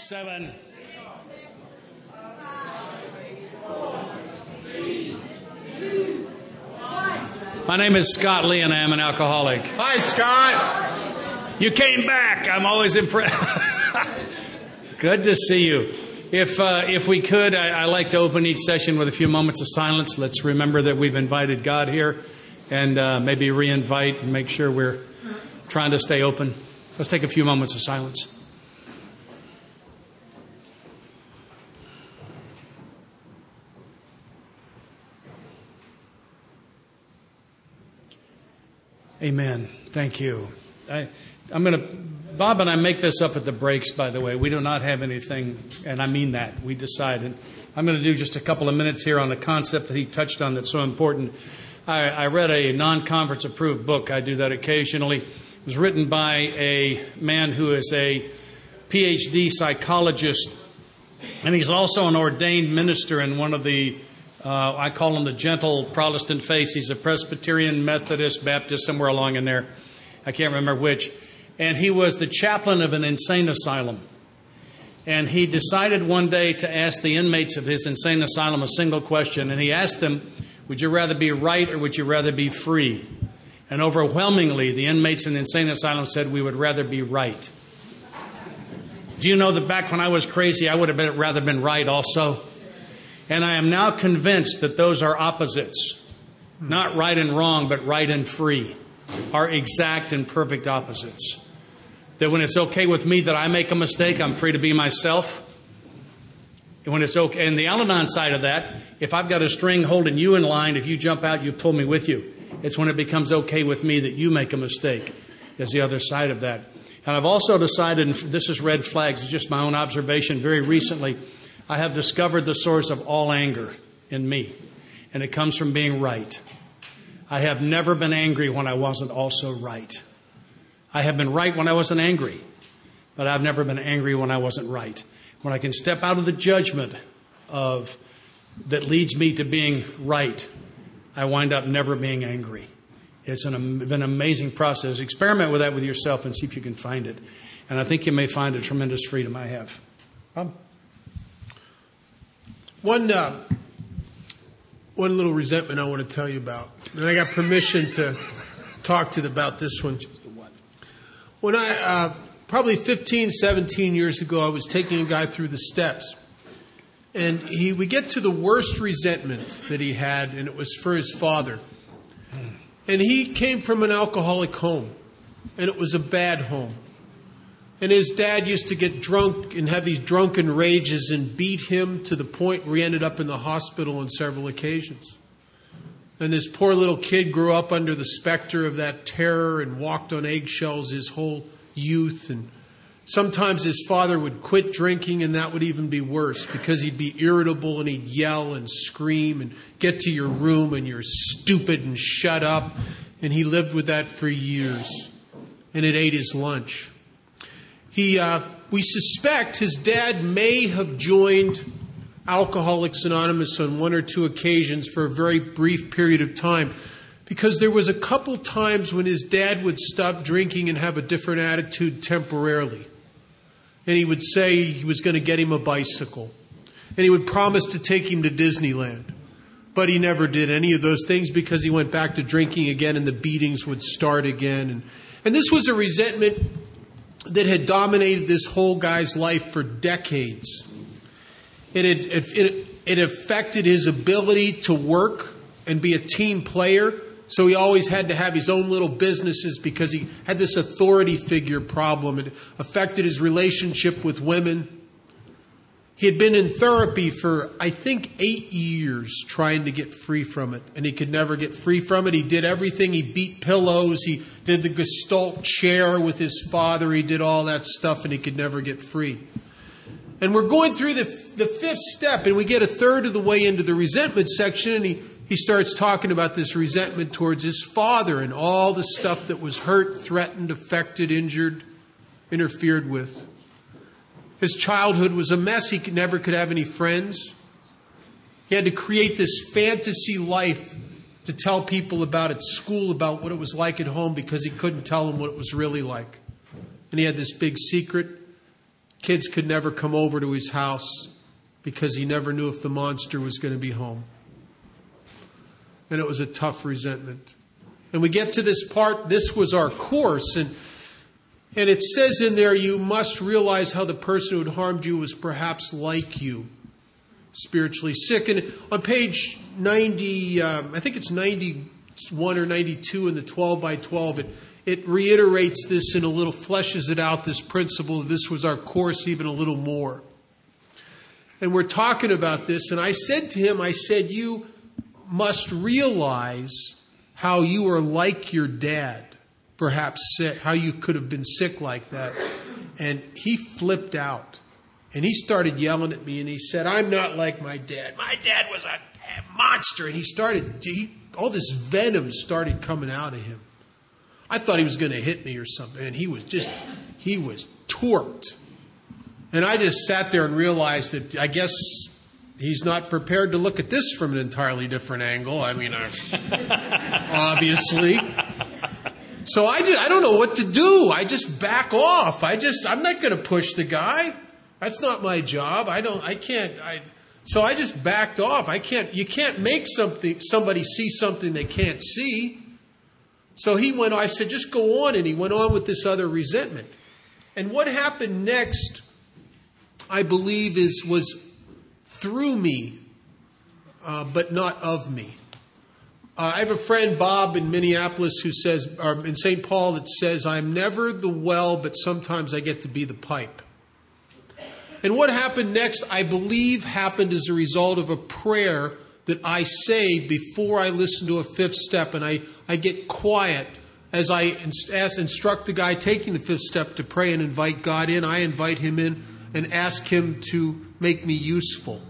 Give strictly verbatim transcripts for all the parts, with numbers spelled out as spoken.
seven. My name is Scott Lee, and I am an alcoholic. Hi, Scott. You came back. I'm always impressed. Good to see you. If uh, if we could, I, I like to open each session with a few moments of silence. Let's remember that we've invited God here, and uh, maybe re-invite and make sure we're trying to stay open. Let's take a few moments of silence. Amen. Thank you. I, I'm going to, Bob and I make this up at the breaks, by the way. We do not have anything, and I mean that. We decided. I'm going to do just a couple of minutes here on a concept that he touched on that's so important. I, I read a non-conference approved book. I do that occasionally. It was written by a man who is a P H D psychologist, and he's also an ordained minister in one of the Uh, I call him the gentle Protestant face. He's a Presbyterian, Methodist, Baptist, somewhere along in there. I can't remember which. And he was the chaplain of an insane asylum. And he decided one day to ask the inmates of his insane asylum a single question. And he asked them, would you rather be right or would you rather be free? And overwhelmingly, the inmates in the insane asylum said, we would rather be right. Do you know that back when I was crazy, I would have been, rather been right also? And I am now convinced that those are opposites. Not right and wrong, but right and free are exact and perfect opposites. That when it's okay with me that I make a mistake, I'm free to be myself. And when it's okay, and the Al-Anon side of that, if I've got a string holding you in line, if you jump out, you pull me with you. It's when it becomes okay with me that you make a mistake, is the other side of that. And I've also decided, and this is red flags, it's just my own observation very recently, I have discovered the source of all anger in me, and it comes from being right. I have never been angry when I wasn't also right. I have been right when I wasn't angry, but I've never been angry when I wasn't right. When I can step out of the judgment of that leads me to being right, I wind up never being angry. It's an, been an amazing process. Experiment with that with yourself and see if you can find it. And I think you may find a tremendous freedom I have. Bob? One uh, one little resentment I want to tell you about, and I got permission to talk to you about this one. When I, uh, probably fifteen, seventeen years ago, I was taking a guy through the steps, and he we get to the worst resentment that he had, and it was for his father. And he came from an alcoholic home, and it was a bad home. And his dad used to get drunk and have these drunken rages and beat him to the point where he ended up in the hospital on several occasions. And this poor little kid grew up under the specter of that terror and walked on eggshells his whole youth. And sometimes his father would quit drinking, and that would even be worse because he'd be irritable and he'd yell and scream and get to your room and you're stupid and shut up. And he lived with that for years. And it ate his lunch. He, uh, we suspect his dad may have joined Alcoholics Anonymous on one or two occasions for a very brief period of time, because there was a couple times when his dad would stop drinking and have a different attitude temporarily. And he would say he was going to get him a bicycle. And he would promise to take him to Disneyland. But he never did any of those things because he went back to drinking again and the beatings would start again. And, and this was a resentment that had dominated this whole guy's life for decades. It, had, it, it affected his ability to work and be a team player. So he always had to have his own little businesses because he had this authority figure problem. It affected his relationship with women. He had been in therapy for, I think, eight years trying to get free from it. And he could never get free from it. He did everything. He beat pillows. He did the Gestalt chair with his father. He did all that stuff, and he could never get free. And we're going through the, the fifth step, and we get a third of the way into the resentment section, and he, he starts talking about this resentment towards his father and all the stuff that was hurt, threatened, affected, injured, interfered with. His childhood was a mess. He could, never could have any friends. He had to create this fantasy life to tell people about at school, about what it was like at home, because he couldn't tell them what it was really like. And he had this big secret. Kids could never come over to his house because he never knew if the monster was going to be home. And it was a tough resentment. And we get to this part, this was our course, and and it says in there, you must realize how the person who had harmed you was perhaps like you, spiritually sick. And on page ninety, um, I think it's ninety-one or ninety-two in the twelve by twelve, it, it reiterates this and a little fleshes it out, this principle. This was our course even a little more. And we're talking about this, and I said to him, I said, you must realize how you are like your dad, perhaps sick, how you could have been sick like that. And he flipped out. And he started yelling at me, and he said, I'm not like my dad. My dad was a monster. And he started, he, all this venom started coming out of him. I thought he was going to hit me or something. And he was just, he was torqued. And I just sat there and realized that I guess he's not prepared to look at this from an entirely different angle. I mean, obviously. So I, just, I don't know what to do. I just back off. I just, I'm not going to push the guy. That's not my job. I don't, I can't, I, so I just backed off. I can't, you can't make something, somebody see something they can't see. So he went, I said, just go on. And he went on with this other resentment. And what happened next, I believe, is, was through me, uh, but not of me. Uh, I have a friend, Bob, in Minneapolis, who says, or in Saint Paul, that says, I'm never the well, but sometimes I get to be the pipe. And what happened next, I believe, happened as a result of a prayer that I say before I listen to a fifth step, and I, I get quiet as I ask, instruct the guy taking the fifth step to pray and invite God in. I invite him in and ask him to make me useful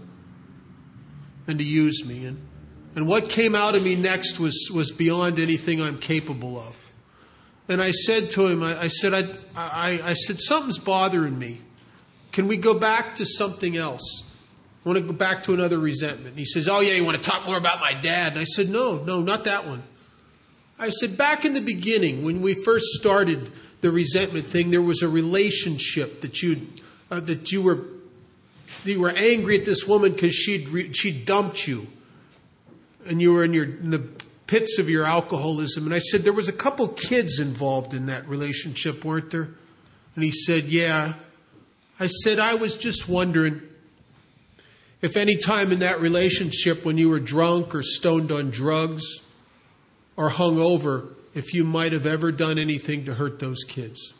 and to use me. And, and what came out of me next was, was beyond anything I'm capable of. And I said to him, I, I said, I, I, I said, something's bothering me. Can we go back to something else? I want to go back to another resentment. And he says, oh yeah, you want to talk more about my dad? And I said, no, no, not that one. I said, back in the beginning, when we first started the resentment thing, there was a relationship that you uh, that you were you were angry at this woman because she'd re- she dumped you, and you were in your in the pits of your alcoholism. And I said, there was a couple kids involved in that relationship, weren't there? And he said, yeah. I said, I was just wondering if any time in that relationship when you were drunk or stoned on drugs or hungover, if you might have ever done anything to hurt those kids.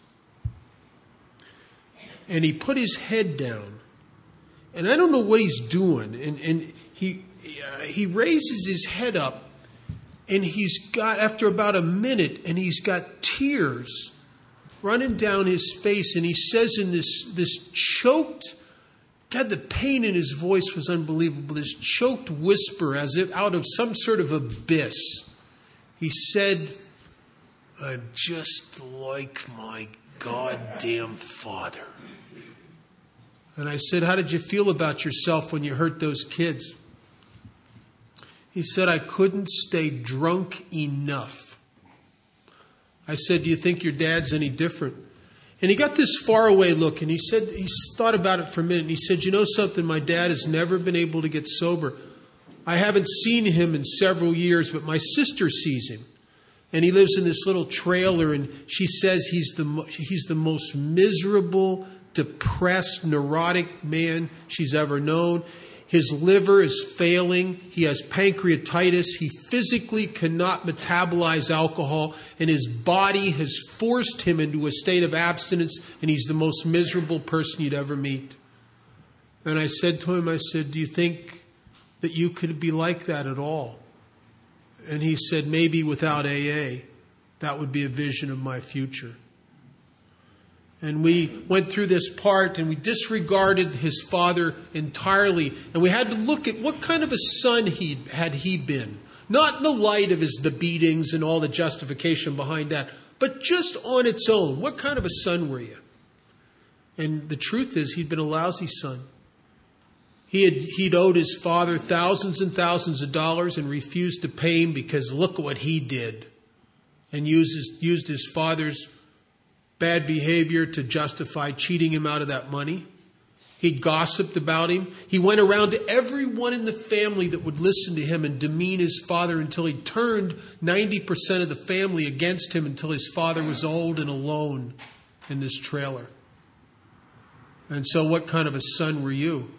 And he put his head down. And I don't know what he's doing. And, and he, uh, he raises his head up. And he's got, after about a minute, and he's got tears running down his face. And he says in this, this choked, God, the pain in his voice was unbelievable. This choked whisper as if out of some sort of abyss. He said, I'm just like my goddamn father. And I said, how did you feel about yourself when you hurt those kids? He said, I couldn't stay drunk enough. I said, do you think your dad's any different? And he got this faraway look, and he said, he thought about it for a minute, and he said, you know something, my dad has never been able to get sober. I haven't seen him in several years, but my sister sees him. And he lives in this little trailer, and she says he's the he's the most miserable, depressed, neurotic man she's ever known. His liver is failing. He has pancreatitis. He physically cannot metabolize alcohol, and his body has forced him into a state of abstinence, and he's the most miserable person you'd ever meet. And I said to him, I said, do you think that you could be like that at all? And he said, maybe without A A, that would be a vision of my future. And we went through this part, and we disregarded his father entirely. And we had to look at what kind of a son he had he been. Not in the light of his the beatings and all the justification behind that, but just on its own. What kind of a son were you? And the truth is, he'd been a lousy son. He had, he'd owed his father thousands and thousands of dollars and refused to pay him because look at what he did. And used his, used his father's bad behavior to justify cheating him out of that money. He gossiped about him. He went around to everyone in the family that would listen to him and demean his father until he turned ninety percent of the family against him until his father was old and alone in this trailer. And so what kind of a son were you?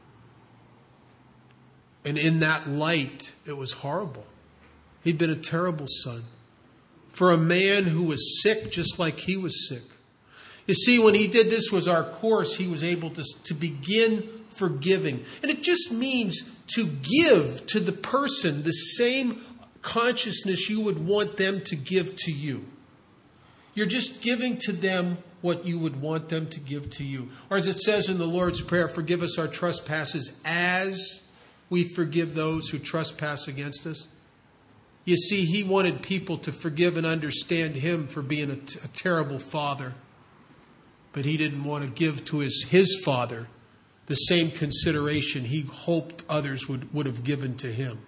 And in that light, it was horrible. He'd been a terrible son. For a man who was sick just like he was sick. You see, when he did this was our course, he was able to, to begin forgiving. And it just means to give to the person the same consciousness you would want them to give to you. You're just giving to them what you would want them to give to you. Or as it says in the Lord's Prayer, forgive us our trespasses as we forgive those who trespass against us. You see, he wanted people to forgive and understand him for being a, t- a terrible father. But he didn't want to give to his, his father the same consideration he hoped others would, would have given to him.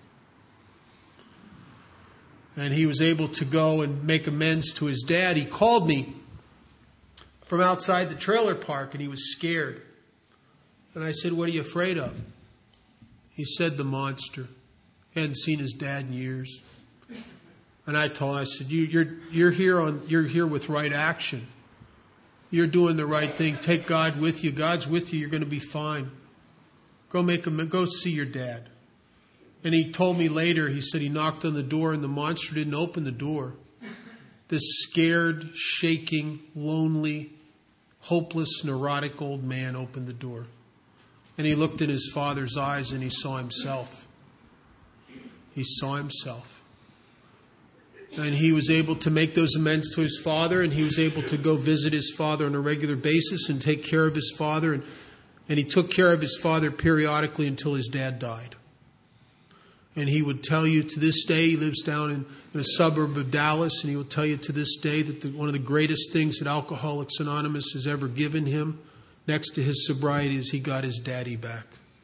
And he was able to go and make amends to his dad. He called me from outside the trailer park and he was scared. And I said, what are you afraid of? He said, the monster. He hadn't seen his dad in years. And I told him, I said, you, you're, you're, here on, you're here with right action. You're doing the right thing. Take God with you. God's with you. You're going to be fine. Go make him, go see your dad. And he told me later, he said he knocked on the door and the monster didn't open the door. This scared, shaking, lonely, hopeless, neurotic old man opened the door. And he looked in his father's eyes and he saw himself. He saw himself. And he was able to make those amends to his father, and he was able to go visit his father on a regular basis and take care of his father. And, and he took care of his father periodically until his dad died. And he would tell you to this day, he lives down in, in a suburb of Dallas, and he will tell you to this day that the, one of the greatest things that Alcoholics Anonymous has ever given him, next to his sobriety, is he got his daddy back.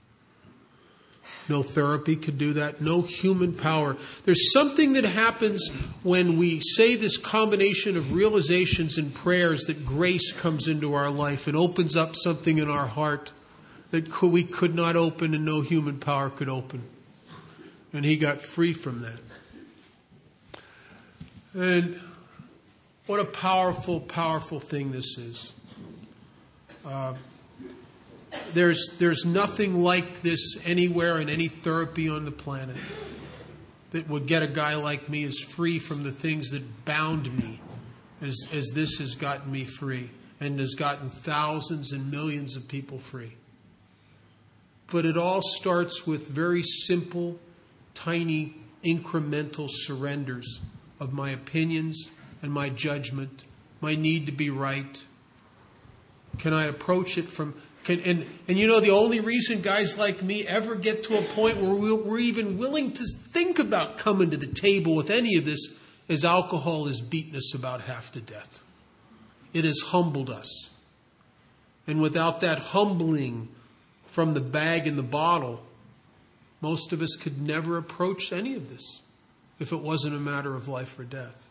No therapy could do that. No human power. There's something that happens when we say this combination of realizations and prayers that grace comes into our life and opens up something in our heart that we could not open and no human power could open. And he got free from that. And what a powerful, powerful thing this is. Uh, There's there's nothing like this anywhere in any therapy on the planet that would get a guy like me as free from the things that bound me as, as this has gotten me free and has gotten thousands and millions of people free. But it all starts with very simple, tiny, incremental surrenders of my opinions and my judgment, my need to be right. Can I approach it from... Can, and, and you know, the only reason guys like me ever get to a point where we're, we're even willing to think about coming to the table with any of this is alcohol has beaten us about half to death. It has humbled us. And without that humbling from the bag and the bottle, most of us could never approach any of this if it wasn't a matter of life or death.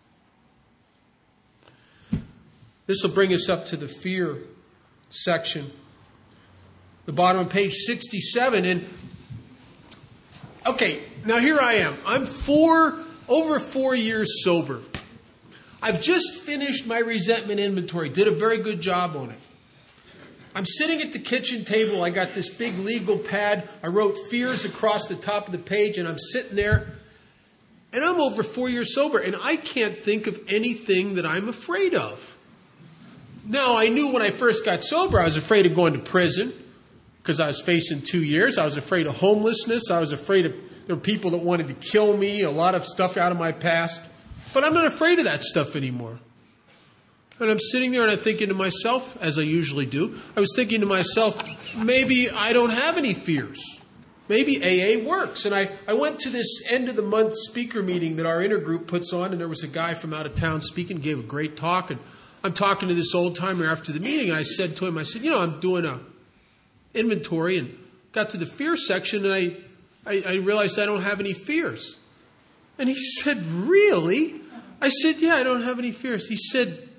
This will bring us up to the fear section. The bottom of page sixty-seven. And okay, now here I am. I'm four, over four years sober. I've just finished my resentment inventory. Did a very good job on it. I'm sitting at the kitchen table. I got this big legal pad. I wrote fears across the top of the page, and I'm sitting there. And I'm over four years sober, and I can't think of anything that I'm afraid of. Now, I knew when I first got sober, I was afraid of going to prison because I was facing two years. I was afraid of homelessness. I was afraid of there were people that wanted to kill me, a lot of stuff out of my past. But I'm not afraid of that stuff anymore. And I'm sitting there and I'm thinking to myself, as I usually do, I was thinking to myself, maybe I don't have any fears. Maybe A A works. And I, I went to this end of the month speaker meeting that our intergroup puts on, and there was a guy from out of town speaking, gave a great talk, and I'm talking to this old timer after the meeting. I said to him, I said, you know, I'm doing a inventory and got to the fear section and I, I, I realized I don't have any fears. And he said, really? I said, yeah, I don't have any fears. He said,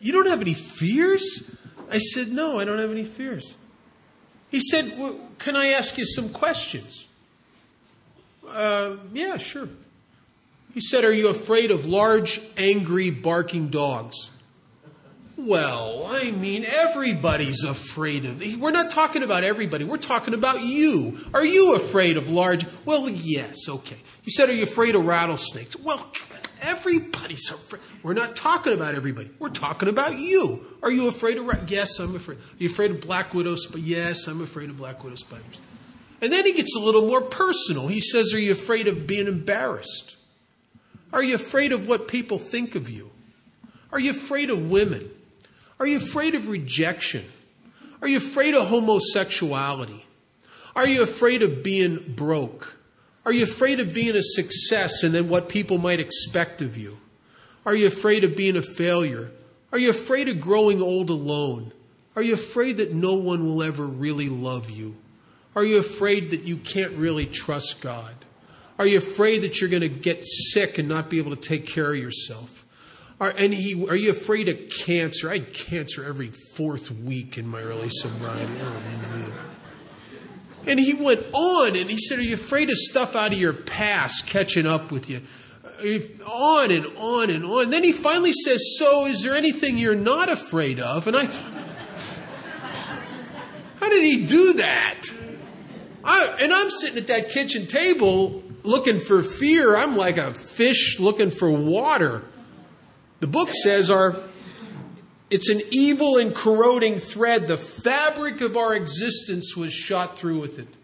you don't have any fears? I said, no, I don't have any fears. He said, well, can I ask you some questions? Uh, yeah, sure. He said, are you afraid of large, angry, barking dogs? Well, I mean, everybody's afraid of it. We're not talking about everybody. We're talking about you. Are you afraid of large? Well, yes, okay. He said, are you afraid of rattlesnakes? Well, everybody's afraid. We're not talking about everybody. We're talking about you. Are you afraid of rattlesnakes? Yes, I'm afraid. Are you afraid of black widow spiders? Yes, I'm afraid of black widow spiders. And then he gets a little more personal. He says, are you afraid of being embarrassed? Are you afraid of what people think of you? Are you afraid of women? Are you afraid of rejection? Are you afraid of homosexuality? Are you afraid of being broke? Are you afraid of being a success and then what people might expect of you? Are you afraid of being a failure? Are you afraid of growing old alone? Are you afraid that no one will ever really love you? Are you afraid that you can't really trust God? Are you afraid that you're going to get sick and not be able to take care of yourself? Are, and he, are you afraid of cancer? I had cancer every fourth week in my early sobriety. Oh, man. And he went on and he said, are you afraid of stuff out of your past catching up with you? On and on and on. Then he finally says, so is there anything you're not afraid of? And I thought, how did he do that? I, and I'm sitting at that kitchen table looking for fear. I'm like a fish looking for water. The book says our, it's an evil and corroding thread. The fabric of our existence was shot through with it.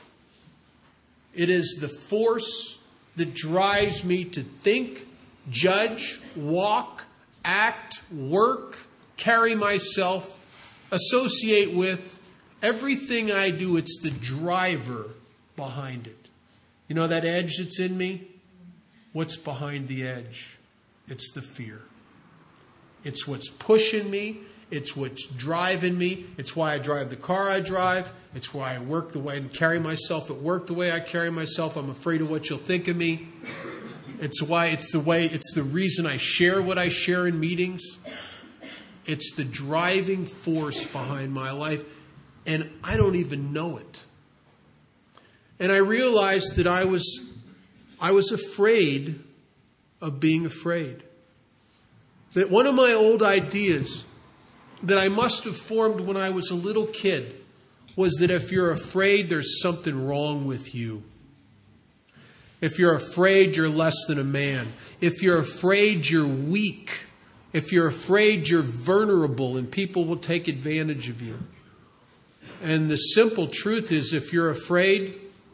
It is the force that drives me to think, judge, walk, act, work, carry myself, associate with. Everything I do, it's the driver behind it. You know that edge that's in me? What's behind the edge? It's the fear. It's what's pushing me. It's what's driving me. It's why I drive the car I drive. It's why I work the way and carry myself at work the way I carry myself. I'm afraid of what you'll think of me. It's why it's the way, it's the reason I share what I share in meetings. It's the driving force behind my life. And I don't even know it. And I realized that I was, I was afraid of being afraid. That one of my old ideas that I must have formed when I was a little kid was that if you're afraid, there's something wrong with you. If you're afraid, you're less than a man. If you're afraid, you're weak. If you're afraid, you're vulnerable and people will take advantage of you. And the simple truth is, if you're afraid,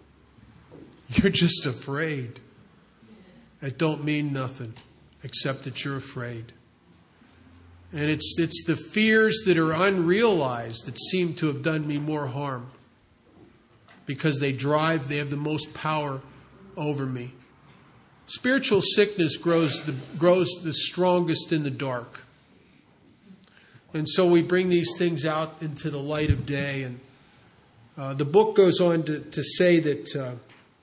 you're just afraid. It don't mean nothing except that you're afraid. And it's it's the fears that are unrealized that seem to have done me more harm. Because they drive, they have the most power over me. Spiritual sickness grows the, grows the strongest in the dark. And so we bring these things out into the light of day. And uh, the book goes on to, to say that uh,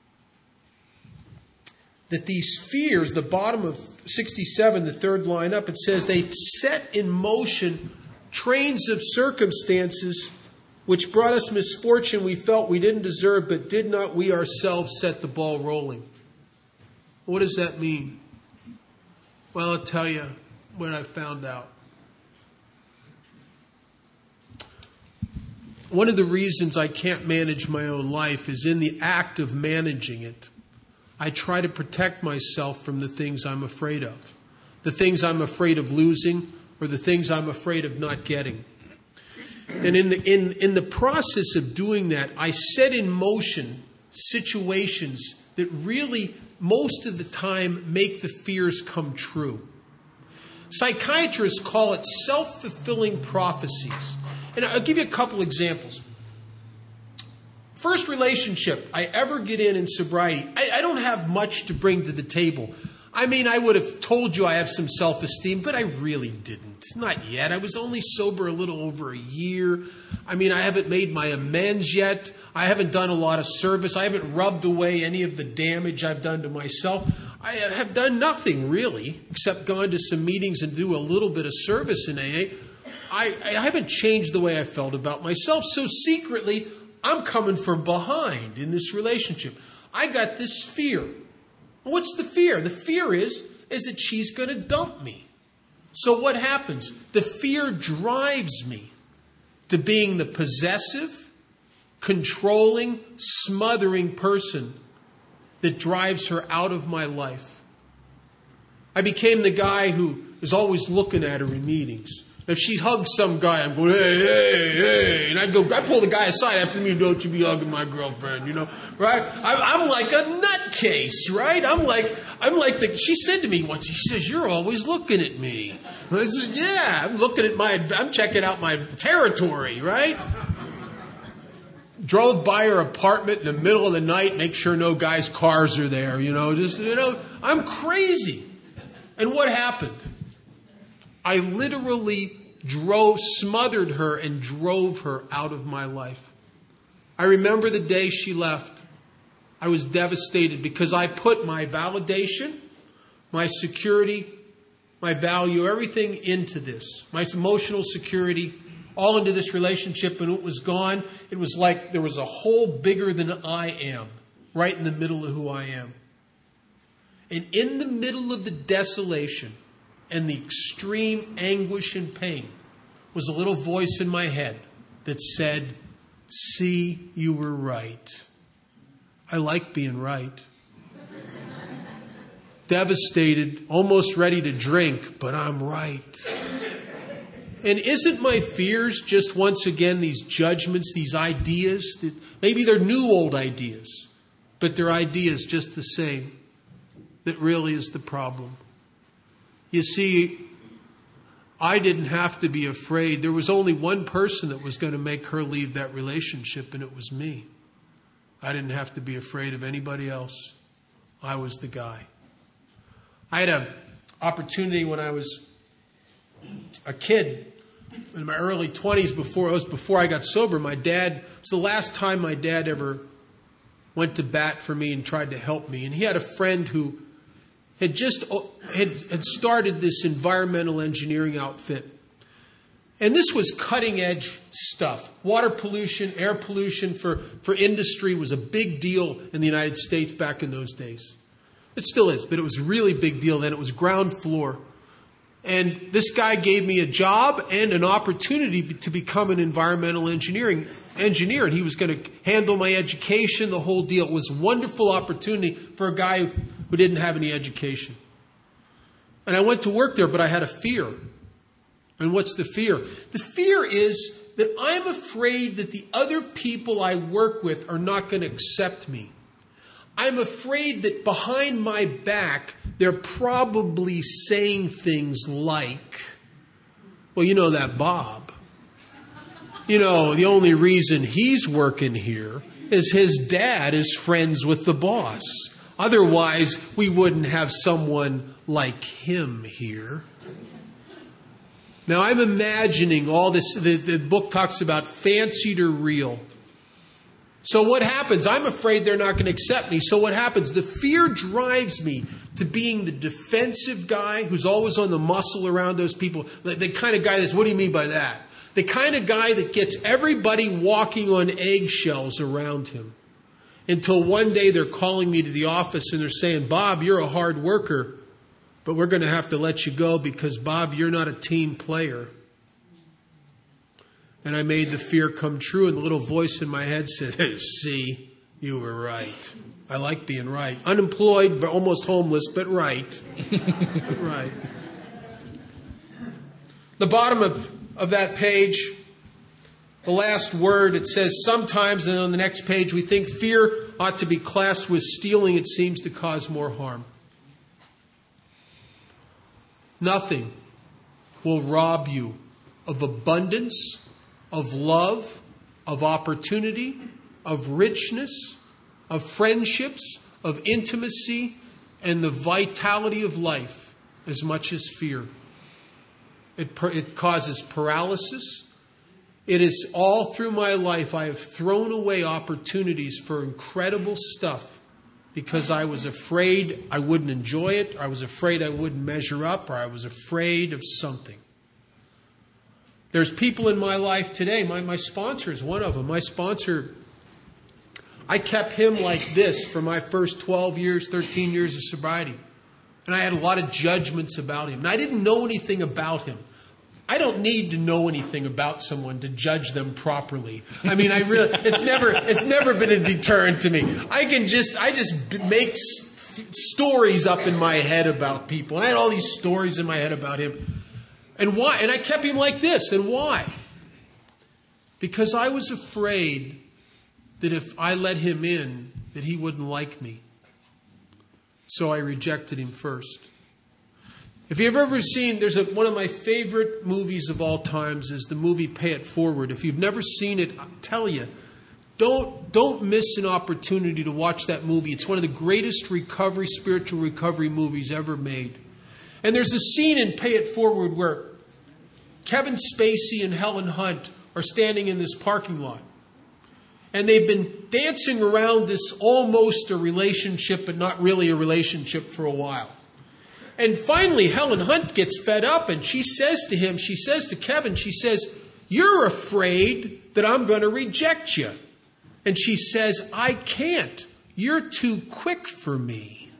that these fears, the bottom of sixty-seven, the third line up, it says they've set in motion trains of circumstances which brought us misfortune we felt we didn't deserve, but did not we ourselves set the ball rolling. What does that mean? Well, I'll tell you what I found out. One of the reasons I can't manage my own life is in the act of managing it, I try to protect myself from the things I'm afraid of. The things I'm afraid of losing or the things I'm afraid of not getting. And in the, in, in the process of doing that, I set in motion situations that really, most of the time, make the fears come true. Psychiatrists call it self-fulfilling prophecies. And I'll give you a couple examples. First relationship I ever get in in sobriety, I, I don't have much to bring to the table. I mean, I would have told you I have some self-esteem, but I really didn't. Not yet. I was only sober a little over a year. I mean, I haven't made my amends yet. I haven't done a lot of service. I haven't rubbed away any of the damage I've done to myself. I have done nothing really except gone to some meetings and do a little bit of service in A A. I, I haven't changed the way I felt about myself. So secretly, I'm coming from behind in this relationship. I got this fear. What's the fear? The fear is, is that she's going to dump me. So what happens? The fear drives me to being the possessive, controlling, smothering person that drives her out of my life. I became the guy who is always looking at her in meetings. If she hugs some guy, I'm going, hey, hey, hey. And I go, I pull the guy aside after me, don't you be hugging my girlfriend, you know, right? I'm like a nutcase, right? I'm like, I'm like the, she said to me once, she says, you're always looking at me. I said, yeah, I'm looking at my, I'm checking out my territory, right? Drove by her apartment in the middle of the night, make sure no guys' cars are there, you know, just, you know, I'm crazy. And what happened? I literally drove, smothered her and drove her out of my life. I remember the day she left. I was devastated because I put my validation, my security, my value, everything into this. My emotional security, all into this relationship, and it was gone. It was like there was a hole bigger than I am, right in the middle of who I am. And in the middle of the desolation and the extreme anguish and pain was a little voice in my head that said, see, you were right. I like being right. Devastated, almost ready to drink, but I'm right. And isn't my fears just once again these judgments, these ideas that maybe they're new old ideas, but they're ideas just the same, that really is the problem. You see, I didn't have to be afraid. There was only one person that was going to make her leave that relationship, and it was me. I didn't have to be afraid of anybody else. I was the guy. I had an opportunity when I was a kid, in my early twenties, before it was before I got sober. My dad, it was the last time my dad ever went to bat for me and tried to help me. And he had a friend who had just had, had started this environmental engineering outfit. And this was cutting edge stuff. Water pollution, air pollution for, for industry was a big deal in the United States back in those days. It still is, but it was a really big deal then. It was ground floor. And this guy gave me a job and an opportunity to become an environmental engineering engineer. And he was going to handle my education, the whole deal. It was a wonderful opportunity for a guy who didn't have any education. And I went to work there, but I had a fear. And what's the fear? The fear is that I'm afraid that the other people I work with are not going to accept me. I'm afraid that behind my back, they're probably saying things like, well, you know that Bob. You know, the only reason he's working here is his dad is friends with the boss. Otherwise, we wouldn't have someone like him here. Now, I'm imagining all this. The, the book talks about fancied or real. So what happens? I'm afraid they're not going to accept me. So what happens? The fear drives me to being the defensive guy who's always on the muscle around those people. The, the kind of guy that's, what do you mean by that? The kind of guy that gets everybody walking on eggshells around him. Until one day they're calling me to the office and they're saying, Bob, you're a hard worker, but we're going to have to let you go because, Bob, you're not a team player. And I made the fear come true, and the little voice in my head said, hey, see, you were right. I like being right. Unemployed, almost homeless, but right. Right. The bottom of, of that page, the last word, it says, sometimes, and on the next page, we think fear ought to be classed with stealing. It seems to cause more harm. Nothing will rob you of abundance, of love, of opportunity, of richness, of friendships, of intimacy, and the vitality of life as much as fear. It, it causes paralysis. It is all through my life I have thrown away opportunities for incredible stuff because I was afraid I wouldn't enjoy it, or I was afraid I wouldn't measure up, or I was afraid of something. There's people in my life today, my, my sponsor is one of them. My sponsor, I kept him like this for my first twelve years, thirteen years of sobriety. And I had a lot of judgments about him. And I didn't know anything about him. I don't need to know anything about someone to judge them properly. I mean, I really, it's never, it's never been a deterrent to me. I can just, I just make s- stories up in my head about people. And I had all these stories in my head about him. And why? And I kept him like this. And why? Because I was afraid that if I let him in, that he wouldn't like me. So I rejected him first. If you've ever seen, there's a, one of my favorite movies of all times is the movie Pay It Forward. If you've never seen it, I'll tell you, don't, don't miss an opportunity to watch that movie. It's one of the greatest recovery, spiritual recovery movies ever made. And there's a scene in Pay It Forward where Kevin Spacey and Helen Hunt are standing in this parking lot. And they've been dancing around this almost a relationship, but not really a relationship for a while. And finally, Helen Hunt gets fed up and she says to him, she says to Kevin, she says, "You're afraid that I'm going to reject you." And she says, "I can't. You're too quick for me.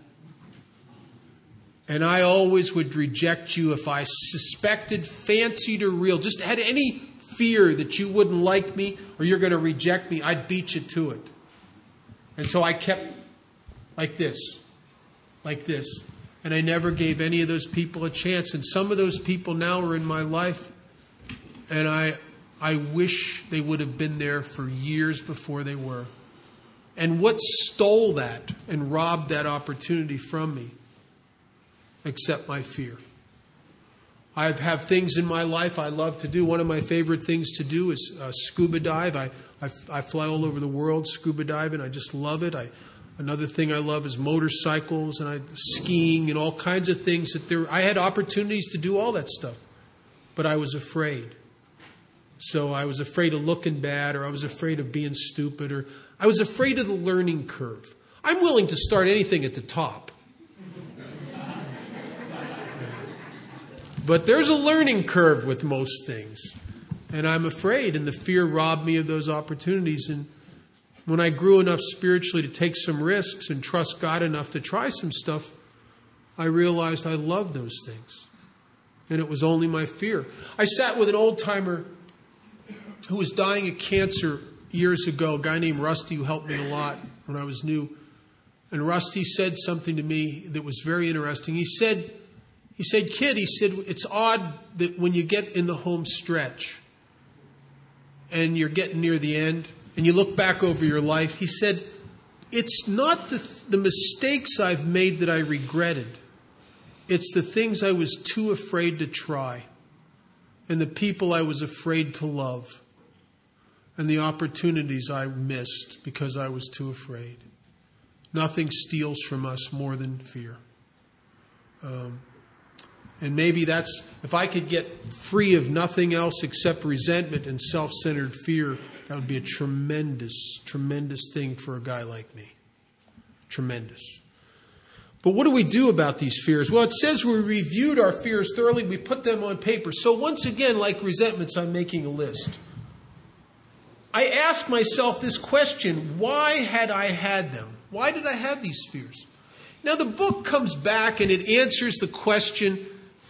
And I always would reject you if I suspected, fancied, or real, just had any fear that you wouldn't like me or you're going to reject me, I'd beat you to it." And so I kept like this, like this. And I never gave any of those people a chance. And some of those people now are in my life. And I I wish they would have been there for years before they were. And what stole that and robbed that opportunity from me? Except my fear. I have things in my life I love to do. One of my favorite things to do is uh, scuba dive. I, I, I fly all over the world scuba diving. I just love it. I Another thing I love is motorcycles and I, skiing and all kinds of things. That there, I had opportunities to do all that stuff, but I was afraid. So I was afraid of looking bad, or I was afraid of being stupid, or I was afraid of the learning curve. I'm willing to start anything at the top. But there's a learning curve with most things. And I'm afraid, and the fear robbed me of those opportunities. And when I grew enough spiritually to take some risks and trust God enough to try some stuff, I realized I loved those things. And it was only my fear. I sat with an old-timer who was dying of cancer years ago, a guy named Rusty who helped me a lot when I was new. And Rusty said something to me that was very interesting. He said, he said, "Kid," he said, "it's odd that when you get in the home stretch and you're getting near the end, and you look back over your life," he said, "it's not the, the mistakes I've made that I regretted. It's the things I was too afraid to try, and the people I was afraid to love, and the opportunities I missed because I was too afraid." Nothing steals from us more than fear. Um, and maybe that's, if I could get free of nothing else except resentment and self-centered fear, that would be a tremendous, tremendous thing for a guy like me. Tremendous. But what do we do about these fears? Well, it says we reviewed our fears thoroughly. We put them on paper. So once again, like resentments, I'm making a list. I ask myself this question: why had I had them? Why did I have these fears? Now, the book comes back and it answers the question.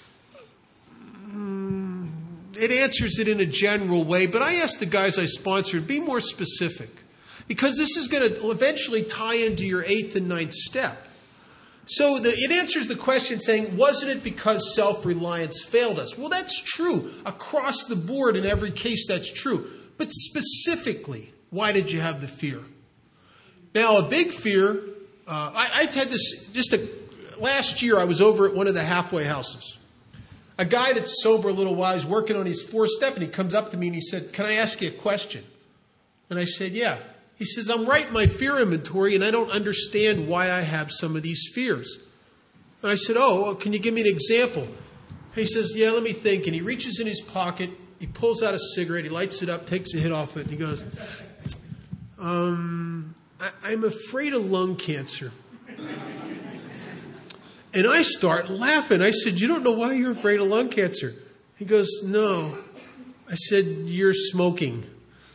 It answers it in a general way, but I asked the guys I sponsored, be more specific. Because this is going to eventually tie into your eighth and ninth step. So the, it answers the question saying, wasn't it because self-reliance failed us? Well, that's true. Across the board, in every case, that's true. But specifically, why did you have the fear? Now, a big fear, uh, I, I had this, just a, last year I was over at one of the halfway houses. A guy that's sober a little while, he's working on his fourth step, and he comes up to me and he said, "Can I ask you a question?" And I said, "Yeah." He says, "I'm writing my fear inventory and I don't understand why I have some of these fears." And I said, "Oh, well, can you give me an example?" He says, "Yeah, let me think." And he reaches in his pocket, he pulls out a cigarette, he lights it up, takes a hit off it, and he goes, um, I- I'm afraid of lung cancer. And I start laughing. I said, you don't know why you're afraid of lung cancer? He goes, no. I said, you're smoking.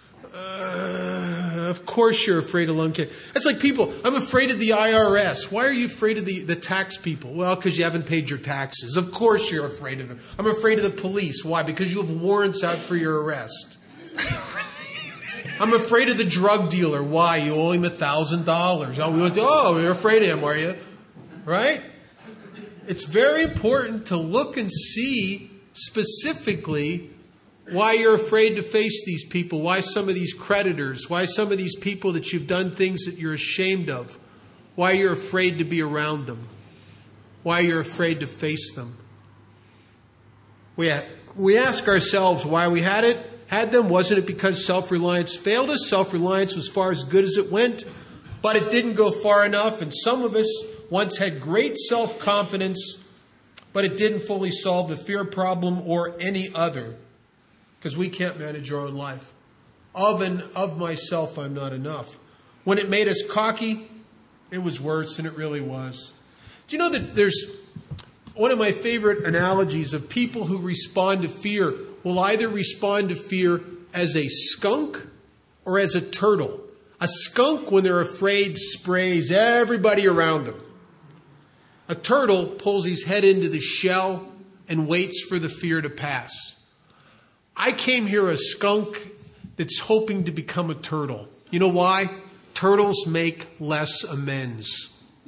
Uh, of course you're afraid of lung cancer. That's like people, I'm afraid of the I R S. Why are you afraid of the, the tax people? Well, because you haven't paid your taxes. Of course you're afraid of them. I'm afraid of the police. Why? Because you have warrants out for your arrest. I'm afraid of the drug dealer. Why? You owe him a thousand dollars. Oh, you're afraid of him, are you? Right? It's very important to look and see specifically why you're afraid to face these people, why some of these creditors, why some of these people that you've done things that you're ashamed of, why you're afraid to be around them, why you're afraid to face them. We, we ask ourselves why we had it, had them. Wasn't it because self-reliance failed us? Self-reliance was far as good as it went, but it didn't go far enough, and some of us once had great self-confidence, but it didn't fully solve the fear problem or any other, because we can't manage our own life. Of and of myself, I'm not enough. When it made us cocky, it was worse than it really was. Do you know that there's one of my favorite analogies of people who respond to fear will either respond to fear as a skunk or as a turtle. A skunk, when they're afraid, sprays everybody around them. A turtle pulls his head into the shell and waits for the fear to pass. I came here a skunk that's hoping to become a turtle. You know why? Turtles make less amends.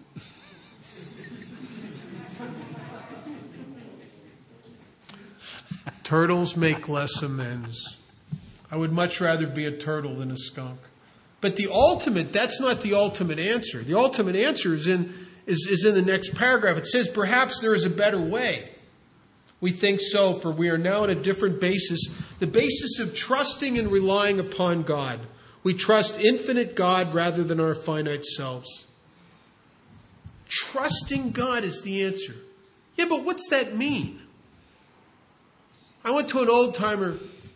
Turtles make less amends. I would much rather be a turtle than a skunk. But the ultimate, that's not the ultimate answer. The ultimate answer is in, is, is in the next paragraph. It says, perhaps there is a better way. We think so, for we are now on a different basis, the basis of trusting and relying upon God. We trust infinite God rather than our finite selves. Trusting God is the answer. Yeah, but what's that mean? I went to an old-timer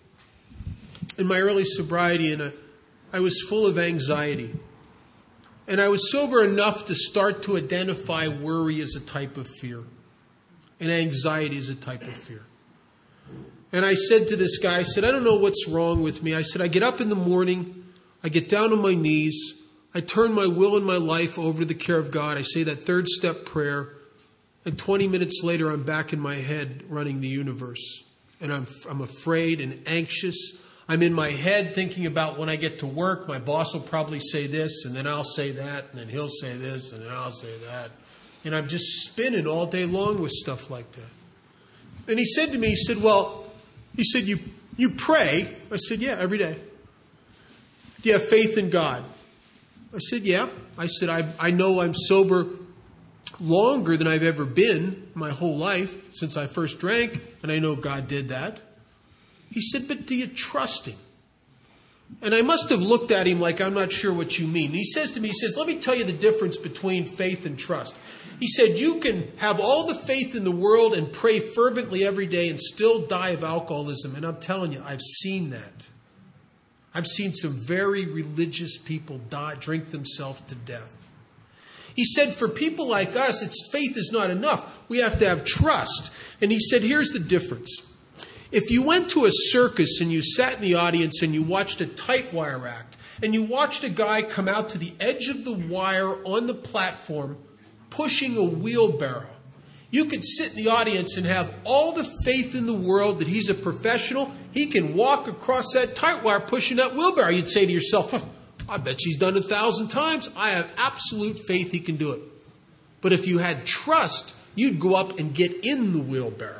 in my early sobriety, and a, I was full of anxiety. And I was sober enough to start to identify worry as a type of fear. And anxiety is a type of fear. And I said to this guy, I said, I don't know what's wrong with me. I said, I get up in the morning, I get down on my knees, I turn my will and my life over to the care of God. I say that third step prayer, and twenty minutes later I'm back in my head running the universe. And I'm I'm afraid and anxious. I'm in my head thinking about when I get to work, my boss will probably say this, and then I'll say that, and then he'll say this, and then I'll say that. And I'm just spinning all day long with stuff like that. And he said to me, he said, well, he said, you, you pray? I said, yeah, every day. Do you have faith in God? I said, yeah. I said, I, I know I'm sober longer than I've ever been my whole life since I first drank, and I know God did that. He said, but do you trust Him? And I must have looked at him like, I'm not sure what you mean. And he says to me, he says, let me tell you the difference between faith and trust. He said, you can have all the faith in the world and pray fervently every day and still die of alcoholism. And I'm telling you, I've seen that. I've seen some very religious people die, drink themselves to death. He said, for people like us, it's faith is not enough. We have to have trust. And he said, here's the difference. If you went to a circus and you sat in the audience and you watched a tight wire act, and you watched a guy come out to the edge of the wire on the platform pushing a wheelbarrow, you could sit in the audience and have all the faith in the world that he's a professional. He can walk across that tight wire pushing that wheelbarrow. You'd say to yourself, huh, I bet she's done it a thousand times. I have absolute faith he can do it. But if you had trust, you'd go up and get in the wheelbarrow.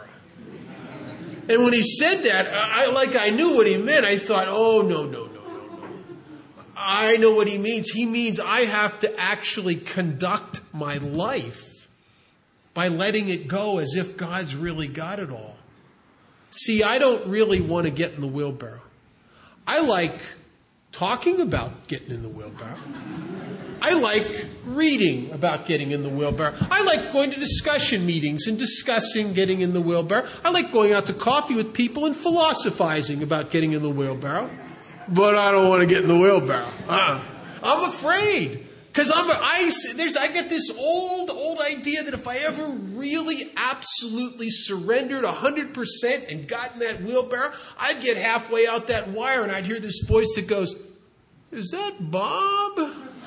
And when he said that, I like I knew what he meant. I thought, oh, no, no, no, no, no. I know what he means. He means I have to actually conduct my life by letting it go as if God's really got it all. See, I don't really want to get in the wheelbarrow. I like talking about getting in the wheelbarrow. I like reading about getting in the wheelbarrow. I like going to discussion meetings and discussing getting in the wheelbarrow. I like going out to coffee with people and philosophizing about getting in the wheelbarrow. But I don't want to get in the wheelbarrow. Uh-uh. I'm afraid. Because I'm a, I there's I get this old old idea that if I ever really absolutely surrendered one hundred percent and got in that wheelbarrow, I'd get halfway out that wire and I'd hear this voice that goes, "Is that Bob?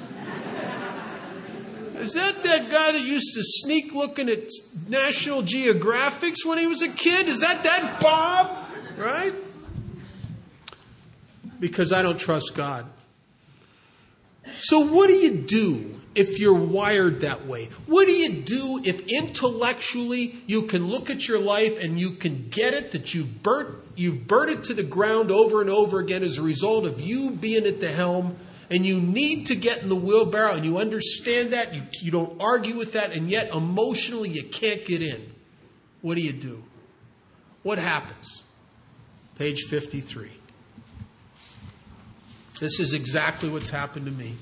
Is that that guy that used to sneak looking at National Geographics when he was a kid? Is that that Bob?" Right? Because I don't trust God. So what do you do if you're wired that way? What do you do if intellectually you can look at your life and you can get it that you've burnt, you've burnt it to the ground over and over again as a result of you being at the helm, and you need to get in the wheelbarrow and you understand that, you, you don't argue with that, and yet emotionally you can't get in? What do you do? What happens? Page fifty-three. This is exactly what's happened to me.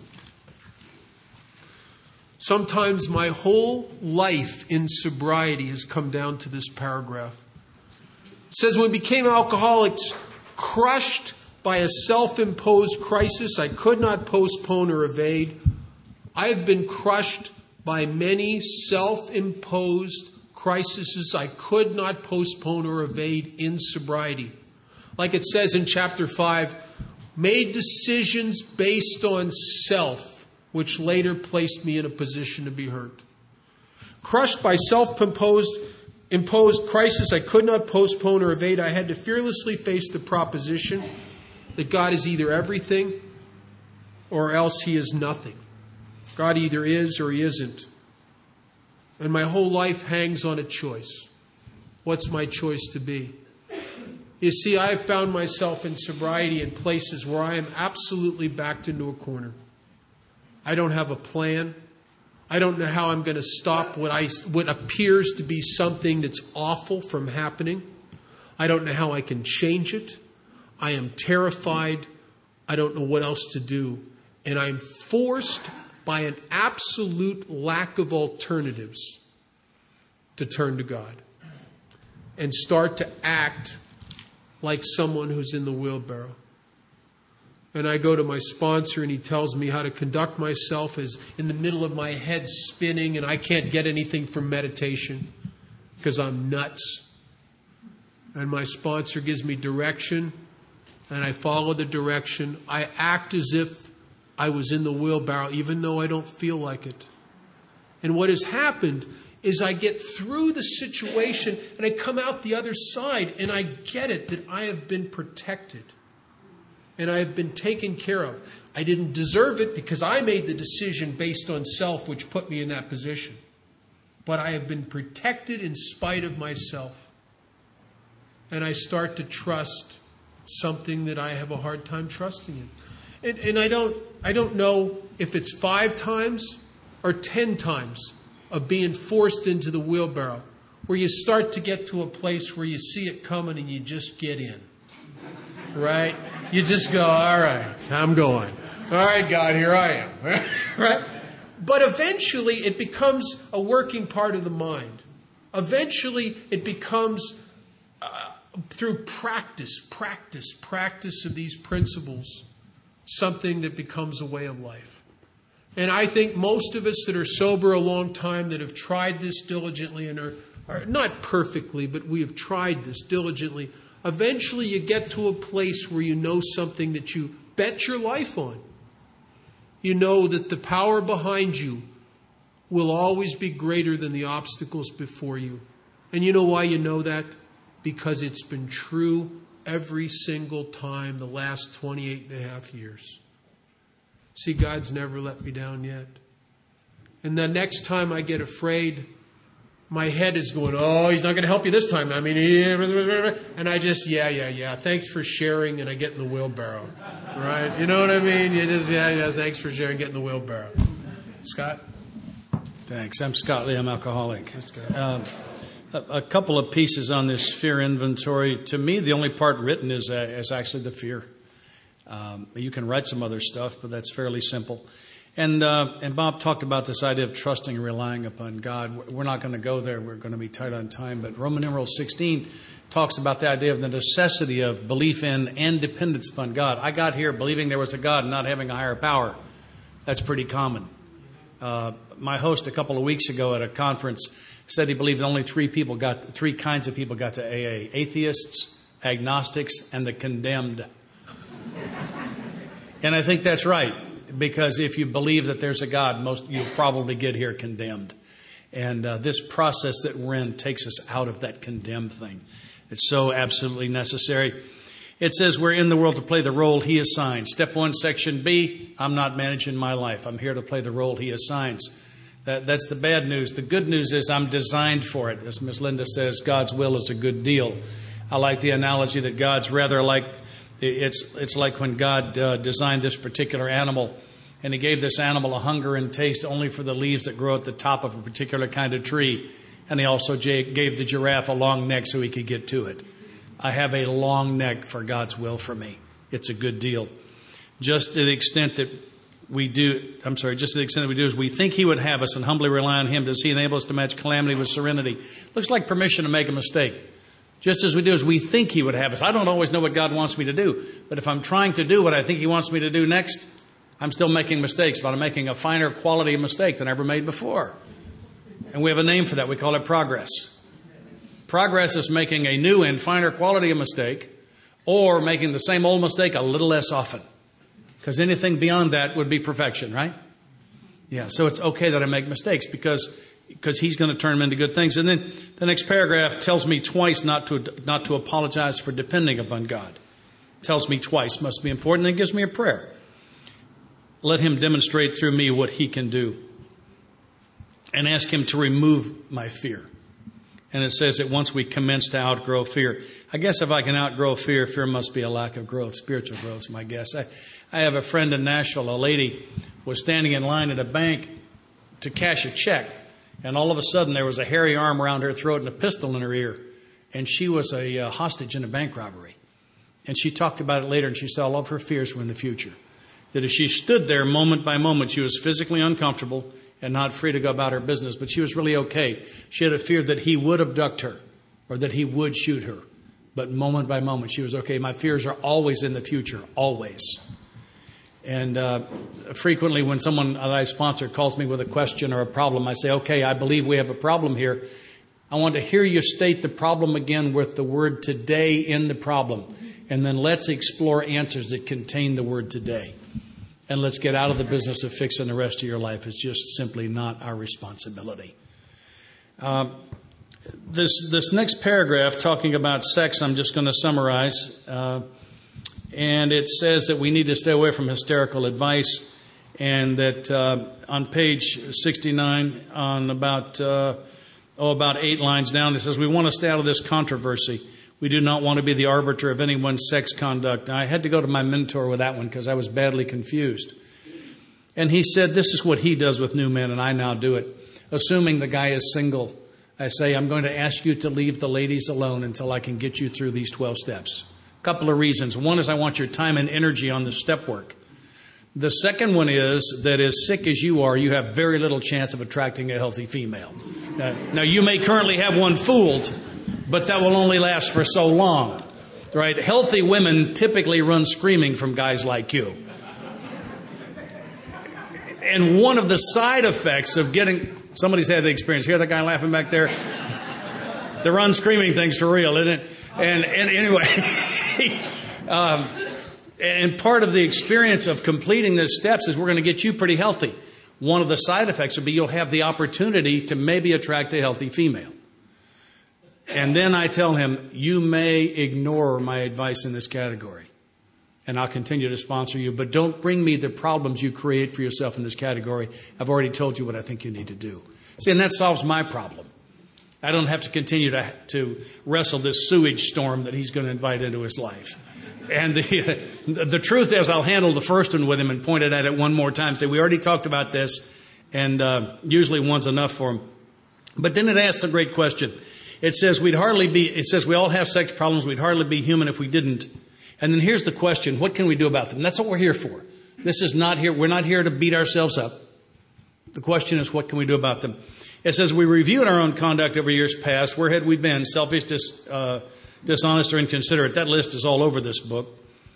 Sometimes my whole life in sobriety has come down to this paragraph. It says, when we became alcoholics, crushed by a self-imposed crisis I could not postpone or evade, I have been crushed by many self-imposed crises I could not postpone or evade in sobriety. Like it says in chapter five, made decisions based on self, which later placed me in a position to be hurt. Crushed by self-imposed imposed crisis I could not postpone or evade, I had to fearlessly face the proposition that God is either everything or else he is nothing. God either is or he isn't. And my whole life hangs on a choice. What's my choice to be? You see, I have found myself in sobriety in places where I am absolutely backed into a corner. I don't have a plan. I don't know how I'm going to stop what I what appears to be something that's awful from happening. I don't know how I can change it. I am terrified. I don't know what else to do. And I'm forced by an absolute lack of alternatives to turn to God and start to act like someone who's in the wheelbarrow. And I go to my sponsor and he tells me how to conduct myself as in the middle of my head spinning and I can't get anything from meditation because I'm nuts. And my sponsor gives me direction and I follow the direction. I act as if I was in the wheelbarrow even though I don't feel like it. And what has happened is I get through the situation and I come out the other side and I get it that I have been protected and I have been taken care of. I didn't deserve it because I made the decision based on self which put me in that position. But I have been protected in spite of myself. And I start to trust something that I have a hard time trusting in. And, and I don't, I don't know if it's five times or ten times of being forced into the wheelbarrow, where you start to get to a place where you see it coming and you just get in. Right? You just go, all right, I'm going. All right, God, here I am. Right? But eventually it becomes a working part of the mind. Eventually it becomes, uh, through practice, practice, practice of these principles, something that becomes a way of life. And I think most of us that are sober a long time, that have tried this diligently and are, are not perfectly, but we have tried this diligently, eventually you get to a place where you know something that you bet your life on. You know that the power behind you will always be greater than the obstacles before you. And you know why you know that? Because it's been true every single time the last twenty-eight and a half years. See, God's never let me down yet. And the next time I get afraid, my head is going, oh, he's not going to help you this time. I mean, and I just, yeah, yeah, yeah. Thanks for sharing. And I get in the wheelbarrow. Right? You know what I mean? You just, yeah, yeah. Thanks for sharing. Get in the wheelbarrow. Scott? Thanks. I'm Scott Lee. I'm alcoholic. Um, a, a couple of pieces on this fear inventory. To me, the only part written is, uh, is actually the fear. Um, you can write some other stuff, but that's fairly simple. And uh, and Bob talked about this idea of trusting and relying upon God. We're not going to go there. We're going to be tight on time. But Roman numeral sixteen talks about the idea of the necessity of belief in and dependence upon God. I got here believing there was a God and not having a higher power. That's pretty common. Uh, my host a couple of weeks ago at a conference said he believed only three people got, three kinds of people got to A A: atheists, agnostics, and the condemned. And I think that's right, because if you believe that there's a God, most you'll probably get here condemned. And uh, this process that we're in takes us out of that condemned thing. It's so absolutely necessary. It says we're in the world to play the role He assigns. Step one, section B, I'm not managing my life. I'm here to play the role He assigns. That, that's the bad news. The good news is I'm designed for it. As Miss Linda says, God's will is a good deal. I like the analogy that God's rather like, it's, it's like when God uh, designed this particular animal, and He gave this animal a hunger and taste only for the leaves that grow at the top of a particular kind of tree. And He also gave the giraffe a long neck so he could get to it. I have a long neck for God's will for me. It's a good deal. Just to the extent that we do, I'm sorry, just to the extent that we do is we think He would have us and humbly rely on Him. Does He enable us to match calamity with serenity? Looks like permission to make a mistake. Just as we do is we think He would have us. I don't always know what God wants me to do. But if I'm trying to do what I think He wants me to do next, I'm still making mistakes, but I'm making a finer quality of mistake than I ever made before. And we have a name for that. We call it progress. Progress is making a new and finer quality of mistake, or making the same old mistake a little less often. Because anything beyond that would be perfection, right? Yeah, so it's okay that I make mistakes because, because He's going to turn them into good things. And then the next paragraph tells me twice not to, not to apologize for depending upon God. Tells me twice. Must be important. Then gives me a prayer. Let Him demonstrate through me what He can do. And ask Him to remove my fear. And it says that once we commence to outgrow fear. I guess if I can outgrow fear, fear must be a lack of growth. Spiritual growth is my guess. I, I have a friend in Nashville. A lady was standing in line at a bank to cash a check. And all of a sudden there was a hairy arm around her throat and a pistol in her ear. And she was a uh, hostage in a bank robbery. And she talked about it later, and she said all of her fears were in the future. That as she stood there moment by moment, she was physically uncomfortable and not free to go about her business, but she was really okay. She had a fear that he would abduct her or that he would shoot her. But moment by moment, she was okay. My fears are always in the future, always. And uh, frequently when someone that I sponsor calls me with a question or a problem, I say, okay, I believe we have a problem here. I want to hear you state the problem again with the word today in the problem. And then let's explore answers that contain the word today. And let's get out of the business of fixing the rest of your life. It's just simply not our responsibility. Uh, this this next paragraph talking about sex, I'm just going to summarize. Uh, and it says that we need to stay away from hysterical advice. And that uh, on page sixty-nine, on about, uh, oh, about eight lines down, it says we want to stay out of this controversy. We do not want to be the arbiter of anyone's sex conduct. I had to go to my mentor with that one because I was badly confused. And he said, this is what he does with new men, and I now do it. Assuming the guy is single, I say, I'm going to ask you to leave the ladies alone until I can get you through these twelve steps. A couple of reasons. One is I want your time and energy on the step work. The second one is that as sick as you are, you have very little chance of attracting a healthy female. Now, now you may currently have one fooled, but that will only last for so long, right? Healthy women typically run screaming from guys like you. And one of the side effects of getting, somebody's had the experience. Hear that guy laughing back there? The run screaming thing's for real, isn't it? And, and anyway, um, and part of the experience of completing those steps is we're going to get you pretty healthy. One of the side effects will be you'll have the opportunity to maybe attract a healthy female. And then I tell him, you may ignore my advice in this category, and I'll continue to sponsor you, but don't bring me the problems you create for yourself in this category. I've already told you what I think you need to do. See, and that solves my problem. I don't have to continue to, to wrestle this sewage storm that he's going to invite into his life. And the, the truth is, I'll handle the first one with him and point it at it one more time. Say, we already talked about this, and uh, usually one's enough for him. But then it asks the great question. It says we'd hardly be, it says we all have sex problems. We'd hardly be human if we didn't. And then here's the question. What can we do about them? That's what we're here for. This is not here. We're not here to beat ourselves up. The question is, what can we do about them? It says we reviewed our own conduct over years past. Where had we been? Selfish, dis, uh, dishonest, or inconsiderate? That list is all over this book.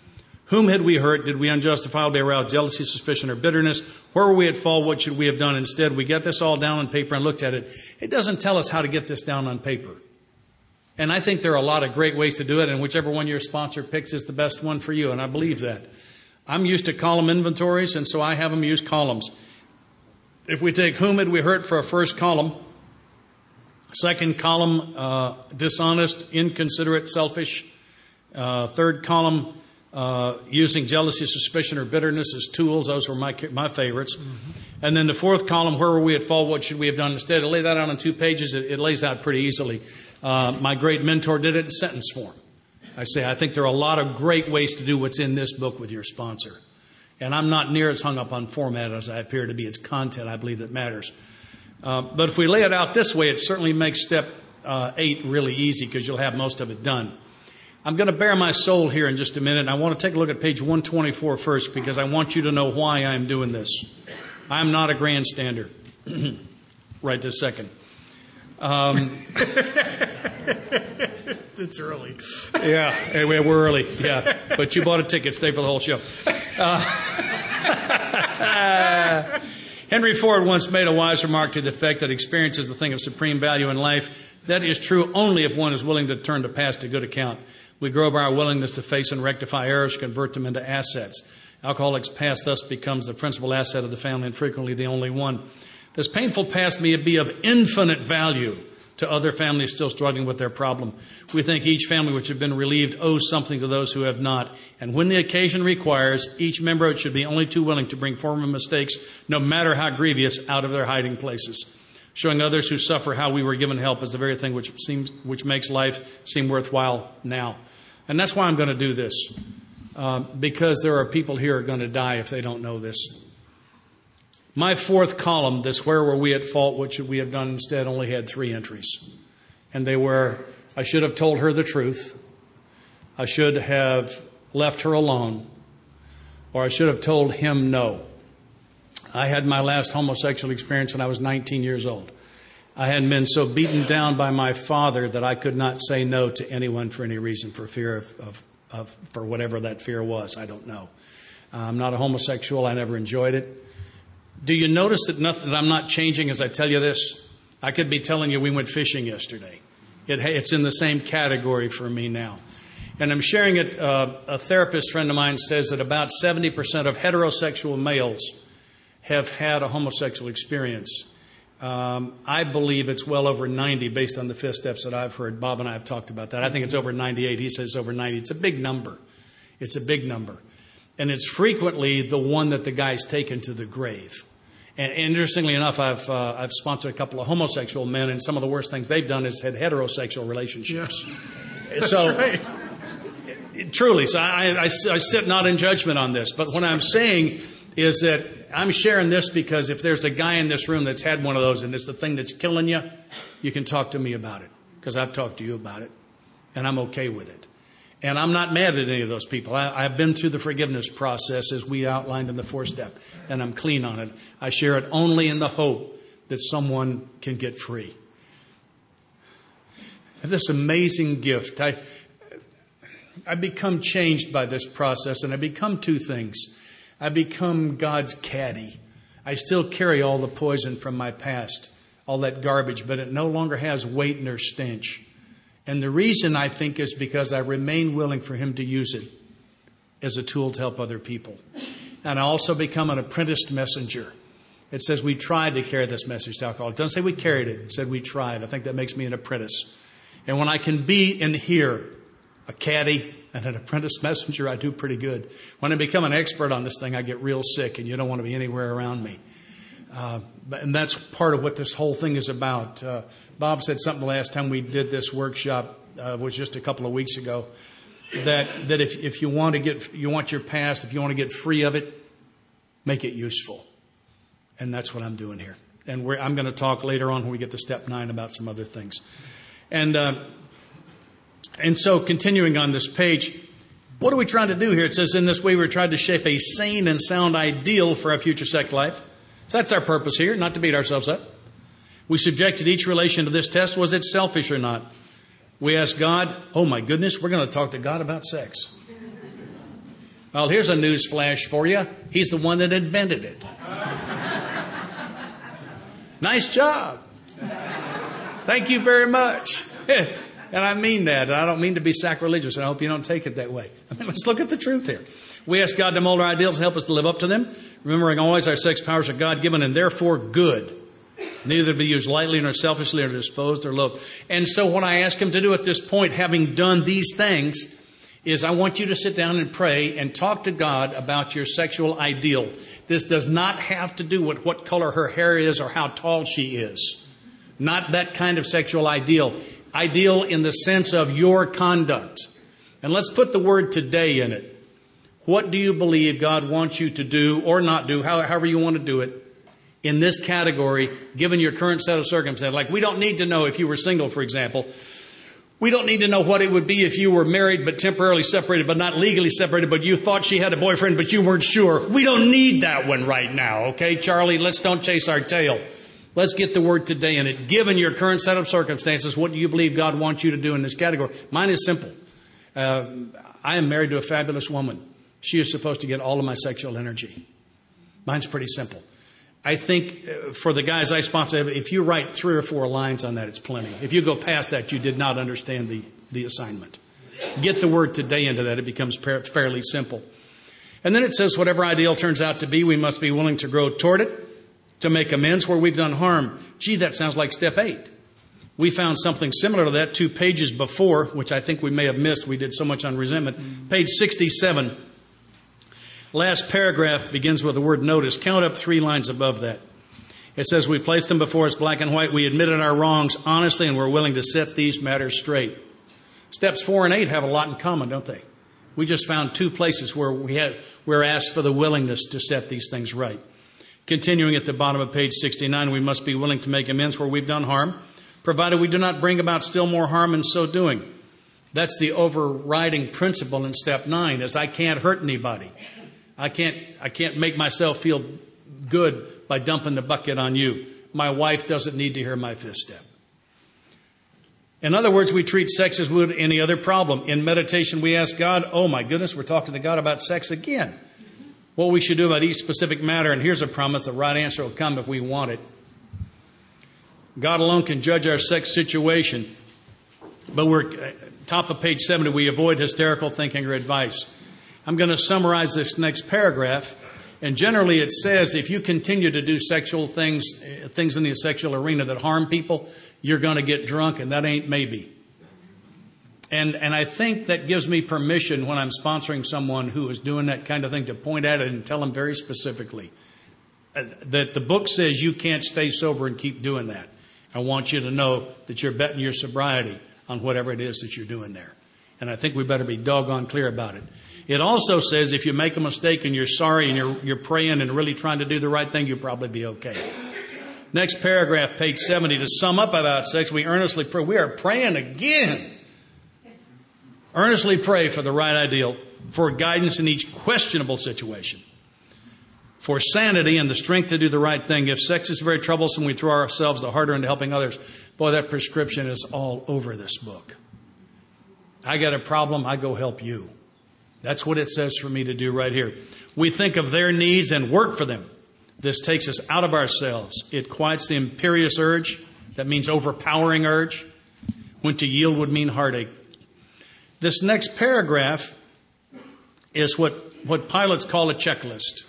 Whom had we hurt? Did we unjustifiably arouse jealousy, suspicion, or bitterness? Where were we at fault? What should we have done instead? We got this all down on paper and looked at it. It doesn't tell us how to get this down on paper. And I think there are a lot of great ways to do it, and whichever one your sponsor picks is the best one for you, and I believe that. I'm used to column inventories, and so I have them use columns. If we take whom had we hurt for a first column, second column, uh, dishonest, inconsiderate, selfish, uh, third column, Uh, using jealousy, suspicion, or bitterness as tools. Those were my my favorites. Mm-hmm. And then the fourth column, where were we at fault? What should we have done instead? To lay that out on two pages, it, it lays out pretty easily. Uh, my great mentor did it in sentence form. I say, I think there are a lot of great ways to do what's in this book with your sponsor. And I'm not near as hung up on format as I appear to be. It's content, I believe, that matters. Uh, but if we lay it out this way, it certainly makes step uh, eight really easy because you'll have most of it done. I'm going to bare my soul here in just a minute. And I want to take a look at page one twenty-four first because I want you to know why I'm doing this. I'm not a grandstander right this second. Um, it's early. Yeah, anyway, we're early. Yeah, but you bought a ticket. Stay for the whole show. Uh, Henry Ford once made a wise remark to the effect that experience is the thing of supreme value in life. That is true only if one is willing to turn the past to good account. We grow by our willingness to face and rectify errors, convert them into assets. Alcoholic's past thus becomes the principal asset of the family and frequently the only one. This painful past may be of infinite value to other families still struggling with their problem. We think each family which has been relieved owes something to those who have not. And when the occasion requires, each member should be only too willing to bring former mistakes, no matter how grievous, out of their hiding places. Showing others who suffer how we were given help is the very thing which seems, which makes life seem worthwhile now. And that's why I'm going to do this, uh, because there are people here who are going to die if they don't know this. My fourth column, this where were we at fault, what should we have done instead, only had three entries. And they were, I should have told her the truth, I should have left her alone, or I should have told him no. I had my last homosexual experience when I was nineteen years old. I hadn't been so beaten down by my father that I could not say no to anyone for any reason, for fear of, of, of for whatever that fear was. I don't know. I'm not a homosexual. I never enjoyed it. Do you notice that, nothing, that I'm not changing as I tell you this? I could be telling you we went fishing yesterday. It, it's in the same category for me now. And I'm sharing it. Uh, a therapist friend of mine says that about seventy percent of heterosexual males have had a homosexual experience. Um, I believe it's well over ninety based on the fifth steps that I've heard. Bob and I have talked about that. I think it's over ninety-eight. He says over ninety. It's a big number. It's a big number. And it's frequently the one that the guy's taken to the grave. And interestingly enough, I've uh, I've sponsored a couple of homosexual men, and some of the worst things they've done is had heterosexual relationships. Yes. So, that's right. it, it, truly, so I, I, I sit not in judgment on this. But what I'm saying is that I'm sharing this because if there's a guy in this room that's had one of those and it's the thing that's killing you, you can talk to me about it because I've talked to you about it, and I'm okay with it. And I'm not mad at any of those people. I, I've been through the forgiveness process as we outlined in the fourth step, and I'm clean on it. I share it only in the hope that someone can get free. I have this amazing gift. I, I become changed by this process, and I become two things. I become God's caddy. I still carry all the poison from my past, all that garbage, but it no longer has weight nor stench. And the reason, I think, is because I remain willing for him to use it as a tool to help other people. And I also become an apprenticed messenger. It says we tried to carry this message to alcohol. It doesn't say we carried it. It said we tried. I think that makes me an apprentice. And when I can be in here a caddy and an apprentice messenger, I do pretty good. When I become an expert on this thing, I get real sick, and you don't want to be anywhere around me. Uh, and that's part of what this whole thing is about. Uh, Bob said something last time we did this workshop, uh, was just a couple of weeks ago, that that if if you want to get you want your past, if you want to get free of it, make it useful. And that's what I'm doing here. And we're, I'm going to talk later on when we get to step nine about some other things. And uh, and so continuing on this page, what are we trying to do here? It says in this way we're trying to shape a sane and sound ideal for our future sex life. So that's our purpose here, not to beat ourselves up. We subjected each relation to this test. Was it selfish or not? We asked God, oh my goodness, we're going to talk to God about sex. Well, here's a news flash for you. He's the one that invented it. Nice job. Thank you very much. And I mean that. I don't mean to be sacrilegious, and I hope you don't take it that way. I mean, let's look at the truth here. We ask God to mold our ideals and help us to live up to them, remembering always our sex powers are God-given and therefore good. Neither to be used lightly nor selfishly or disposed or loathed. And so what I ask him to do at this point, having done these things, is I want you to sit down and pray and talk to God about your sexual ideal. This does not have to do with what color her hair is or how tall she is. Not that kind of sexual ideal. Ideal in the sense of your conduct. And let's put the word today in it. What do you believe God wants you to do or not do, however you want to do it, in this category, given your current set of circumstances? Like, we don't need to know if you were single, for example. We don't need to know what it would be if you were married but temporarily separated, but not legally separated, but you thought she had a boyfriend, but you weren't sure. We don't need that one right now, okay, Charlie? Let's don't chase our tail. Let's get the word today in it. Given your current set of circumstances, what do you believe God wants you to do in this category? Mine is simple. Uh, I am married to a fabulous woman. She is supposed to get all of my sexual energy. Mine's pretty simple. I think uh, for the guys I sponsor, if you write three or four lines on that, it's plenty. If you go past that, you did not understand the, the assignment. Get the word today into that. It becomes par- fairly simple. And then it says, whatever ideal turns out to be, we must be willing to grow toward it, to make amends where we've done harm. Gee, that sounds like step eight. We found something similar to that two pages before, which I think we may have missed. We did so much on resentment. Page sixty-seven. Last paragraph begins with the word notice. Count up three lines above that. It says, we placed them before us black and white. We admitted our wrongs honestly, and we're willing to set these matters straight. Steps four and eight have a lot in common, don't they? We just found two places where we had, we're asked for the willingness to set these things right. Continuing at the bottom of page sixty-nine, we must be willing to make amends where we've done harm, provided we do not bring about still more harm in so doing. That's the overriding principle in step nine, is I can't hurt anybody. I can't, I can't make myself feel good by dumping the bucket on you. My wife doesn't need to hear my fifth step. In other words, we treat sex as we would any other problem. In meditation, we ask God, oh my goodness, we're talking to God about sex again. What we should do about each specific matter, and here's a promise, the right answer will come if we want it. God alone can judge our sex situation, but we're, top of page seventy, we avoid hysterical thinking or advice. I'm going to summarize this next paragraph, and generally it says if you continue to do sexual things, things in the sexual arena that harm people, you're going to get drunk, and that ain't maybe. And and I think that gives me permission when I'm sponsoring someone who is doing that kind of thing to point at it and tell them very specifically that the book says you can't stay sober and keep doing that. I want you to know that you're betting your sobriety on whatever it is that you're doing there. And I think we better be doggone clear about it. It also says if you make a mistake and you're sorry and you're, you're praying and really trying to do the right thing, you'll probably be okay. Next paragraph, page seventy, to sum up about sex, we earnestly pray. We are praying again. Earnestly pray for the right ideal, for guidance in each questionable situation, for sanity and the strength to do the right thing. If sex is very troublesome, we throw ourselves the harder into helping others. Boy, that prescription is all over this book. I got a problem, I go help you. That's what it says for me to do right here. We think of their needs and work for them. This takes us out of ourselves. It quiets the imperious urge. That means overpowering urge. When to yield would mean heartache. This next paragraph is what, what pilots call a checklist.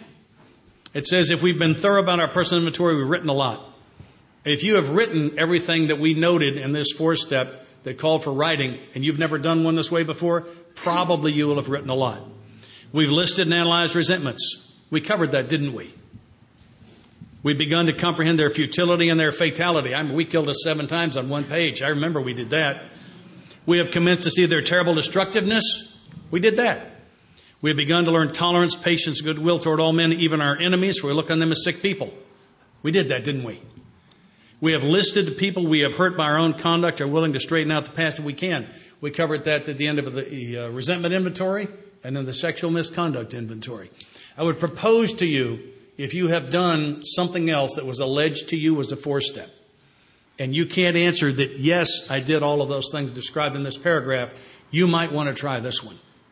It says if we've been thorough about our personal inventory, we've written a lot. If you have written everything that we noted in this fourth step that called for writing, and you've never done one this way before, probably you will have written a lot. We've listed and analyzed resentments. We covered that, didn't we? We've begun to comprehend their futility and their fatality. I mean, we killed us seven times on one page. I remember we did that. We have commenced to see their terrible destructiveness. We did that. We have begun to learn tolerance, patience, goodwill toward all men, even our enemies, for we look on them as sick people. We did that, didn't we? We have listed the people we have hurt by our own conduct, are willing to straighten out the past if we can. We covered that at the end of the uh, resentment inventory and then the sexual misconduct inventory. I would propose to you, if you have done something else that was alleged to you as a fourth step, and you can't answer that, yes, I did all of those things described in this paragraph, you might want to try this one.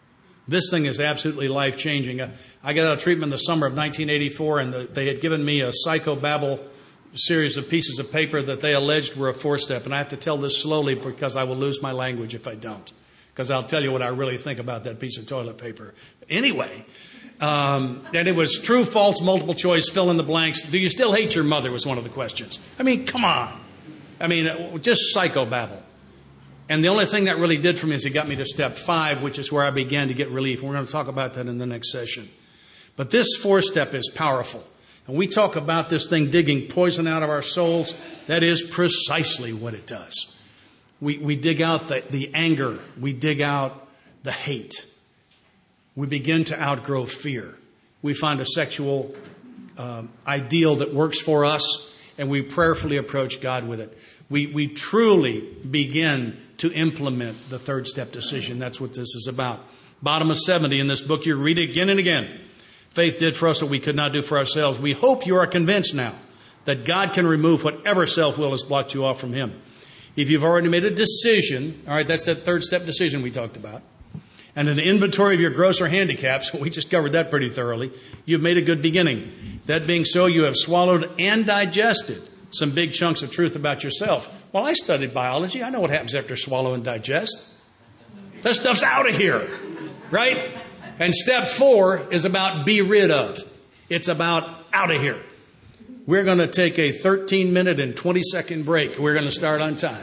This thing is absolutely life-changing. I got out of treatment in the summer of nineteen eighty-four, and the, they had given me a psychobabble series of pieces of paper that they alleged were a four-step. And I have to tell this slowly because I will lose my language if I don't, because I'll tell you what I really think about that piece of toilet paper. Anyway, um, and it was true, false, multiple choice, fill in the blanks. Do you still hate your mother was one of the questions. I mean, come on. I mean, just psychobabble. And the only thing that really did for me is it got me to step five, which is where I began to get relief. We're going to talk about that in the next session. But this four step is powerful. And we talk about this thing digging poison out of our souls. That is precisely what it does. We, we dig out the, the anger. We dig out the hate. We begin to outgrow fear. We find a sexual um, ideal that works for us, and we prayerfully approach God with it. We, we truly begin to implement the third step decision. That's what this is about. Bottom of seventy in this book, you read it again and again. Faith did for us what we could not do for ourselves. We hope you are convinced now that God can remove whatever self-will has blocked you off from Him. If you've already made a decision, all right, that's that third step decision we talked about, and an inventory of your grosser handicaps, we just covered that pretty thoroughly, you've made a good beginning. That being so, you have swallowed and digested some big chunks of truth about yourself. Well, I studied biology. I know what happens after swallow and digest. That stuff's out of here, right? And step four is about be rid of. It's about out of here. We're going to take a thirteen minute and twenty second break. We're going to start on time.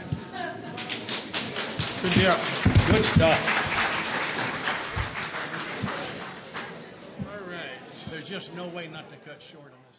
Good job. Good stuff. All right. There's just no way not to cut short on this.